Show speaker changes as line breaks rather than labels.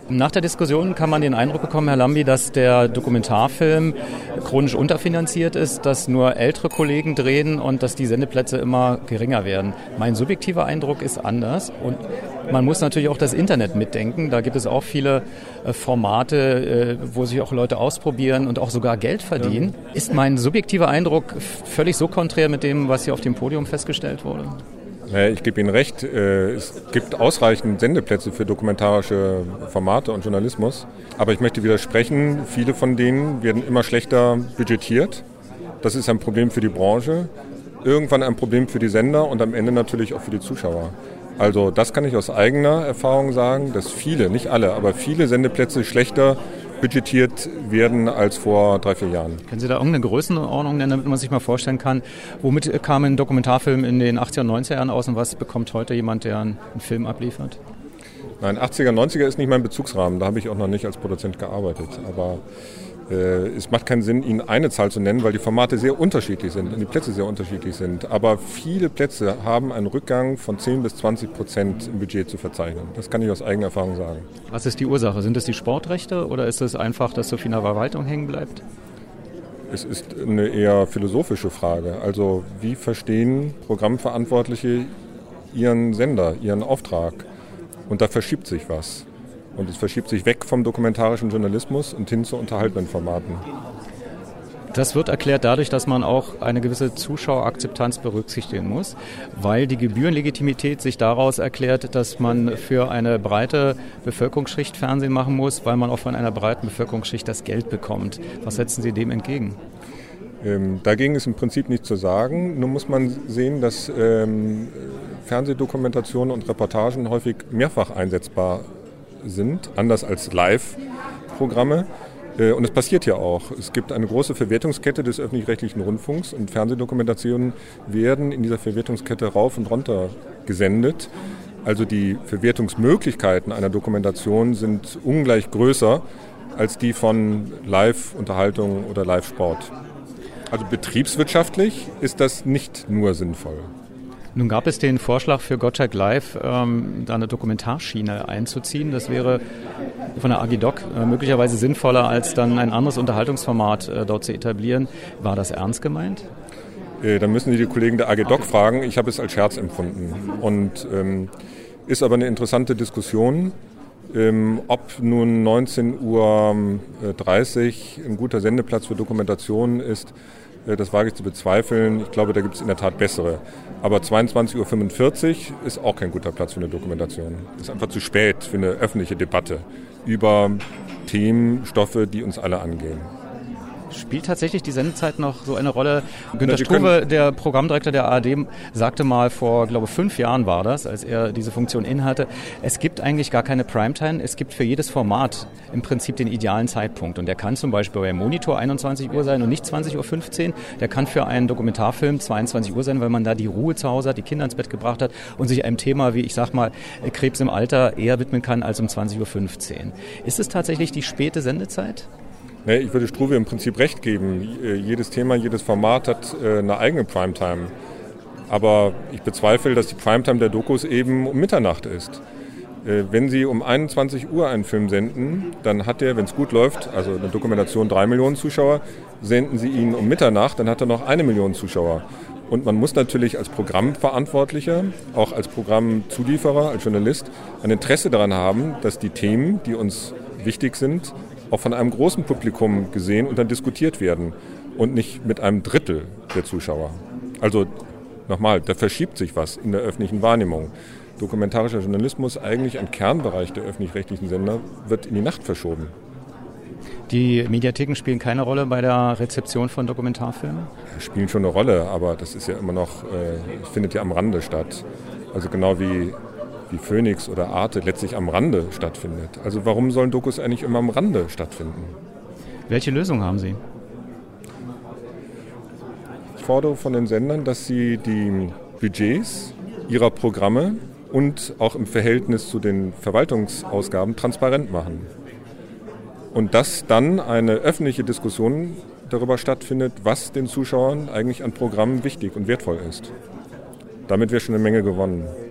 Nach der Diskussion kann man den Eindruck bekommen, Herr Lambi, dass der Dokumentarfilm chronisch unterfinanziert ist, dass nur ältere Kollegen drehen und dass die Sendeplätze immer geringer werden. Mein subjektiver Eindruck ist anders und man muss natürlich auch das Internet mitdenken. Da gibt es auch viele Formate, wo sich auch Leute ausprobieren und auch sogar Geld verdienen. Ist mein subjektiver Eindruck völlig so konträr mit dem, was hier auf dem Podium festgestellt wurde?
Ich gebe Ihnen recht, es gibt ausreichend Sendeplätze für dokumentarische Formate und Journalismus. Aber ich möchte widersprechen, viele von denen werden immer schlechter budgetiert. Das ist ein Problem für die Branche, irgendwann ein Problem für die Sender und am Ende natürlich auch für die Zuschauer. Also das kann ich aus eigener Erfahrung sagen, dass viele, nicht alle, aber viele Sendeplätze schlechter budgetiert werden als vor 3-4 Jahren.
Können Sie da irgendeine Größenordnung nennen, damit man sich mal vorstellen kann, womit kam ein Dokumentarfilm in den 80er und 90er Jahren aus und was bekommt heute jemand, der einen Film abliefert?
Nein, 80er, 90er ist nicht mein Bezugsrahmen, da habe ich auch noch nicht als Produzent gearbeitet. Aber es macht keinen Sinn, Ihnen eine Zahl zu nennen, weil die Formate sehr unterschiedlich sind und die Plätze sehr unterschiedlich sind. Aber viele Plätze haben einen Rückgang von 10-20% im Budget zu verzeichnen. Das kann ich aus eigener Erfahrung sagen.
Was ist die Ursache? Sind es die Sportrechte oder ist es einfach, dass so viel in der Verwaltung hängen bleibt?
Es ist eine eher philosophische Frage. Also wie verstehen Programmverantwortliche ihren Sender, ihren Auftrag? Und da verschiebt sich was. Und es verschiebt sich weg vom dokumentarischen Journalismus und hin zu unterhaltenden Formaten.
Das wird erklärt dadurch, dass man auch eine gewisse Zuschauerakzeptanz berücksichtigen muss, weil die Gebührenlegitimität sich daraus erklärt, dass man für eine breite Bevölkerungsschicht Fernsehen machen muss, weil man auch von einer breiten Bevölkerungsschicht das Geld bekommt. Was setzen Sie dem entgegen?
Dagegen ist im Prinzip nichts zu sagen. Nur muss man sehen, dass Fernsehdokumentationen und Reportagen häufig mehrfach einsetzbar sind, anders als Live-Programme. Und es passiert ja auch. Es gibt eine große Verwertungskette des öffentlich-rechtlichen Rundfunks und Fernsehdokumentationen werden in dieser Verwertungskette rauf und runter gesendet. Also die Verwertungsmöglichkeiten einer Dokumentation sind ungleich größer als die von Live-Unterhaltung oder Live-Sport. Also betriebswirtschaftlich ist das nicht nur sinnvoll.
Nun gab es den Vorschlag für Gottschalk Live, da eine Dokumentarschiene einzuziehen. Das wäre von der AG Doc möglicherweise sinnvoller, als dann ein anderes Unterhaltungsformat dort zu etablieren. War das ernst gemeint?
Dann müssen Sie die Kollegen der AG Doc fragen. Ich habe es als Scherz empfunden. Und ist aber eine interessante Diskussion, ob nun 19:30 Uhr ein guter Sendeplatz für Dokumentationen ist. Das wage ich zu bezweifeln. Ich glaube, da gibt es in der Tat bessere. Aber 22:45 Uhr ist auch kein guter Platz für eine Dokumentation. Das ist einfach zu spät für eine öffentliche Debatte über Themen, Stoffe, die uns alle angehen.
Spielt tatsächlich die Sendezeit noch so eine Rolle? Günter Struve, der Programmdirektor der ARD, sagte mal vor, glaube 5 Jahren war das, als er diese Funktion innehatte, es gibt eigentlich gar keine Primetime, es gibt für jedes Format im Prinzip den idealen Zeitpunkt. Und der kann zum Beispiel bei Monitor 21 Uhr sein und nicht 20:15 Uhr. Der kann für einen Dokumentarfilm 22 Uhr sein, weil man da die Ruhe zu Hause hat, die Kinder ins Bett gebracht hat und sich einem Thema wie, ich sag mal, Krebs im Alter eher widmen kann als um 20:15 Uhr. Ist es tatsächlich die späte Sendezeit?
Ich würde Struve im Prinzip recht geben. Jedes Thema, jedes Format hat eine eigene Primetime. Aber ich bezweifle, dass die Primetime der Dokus eben um Mitternacht ist. Wenn Sie um 21 Uhr einen Film senden, dann hat der, wenn es gut läuft, also eine Dokumentation 3 Millionen Zuschauer, senden Sie ihn um Mitternacht, dann hat er noch 1 Million Zuschauer. Und man muss natürlich als Programmverantwortlicher, auch als Programmzulieferer, als Journalist, ein Interesse daran haben, dass die Themen, die uns wichtig sind, auch von einem großen Publikum gesehen und dann diskutiert werden und nicht mit einem Drittel der Zuschauer. Also nochmal, da verschiebt sich was in der öffentlichen Wahrnehmung. Dokumentarischer Journalismus, eigentlich ein Kernbereich der öffentlich-rechtlichen Sender, wird in die Nacht verschoben.
Die Mediatheken spielen keine Rolle bei der Rezeption von Dokumentarfilmen?
Spielen schon eine Rolle, aber das ist ja immer noch, findet ja am Rande statt. Also genau wie Phoenix oder Arte letztlich am Rande stattfindet. Also warum sollen Dokus eigentlich immer am Rande stattfinden?
Welche Lösung haben Sie?
Ich fordere von den Sendern, dass sie die Budgets ihrer Programme und auch im Verhältnis zu den Verwaltungsausgaben transparent machen. Und dass dann eine öffentliche Diskussion darüber stattfindet, was den Zuschauern eigentlich an Programmen wichtig und wertvoll ist. Damit wäre schon eine Menge gewonnen.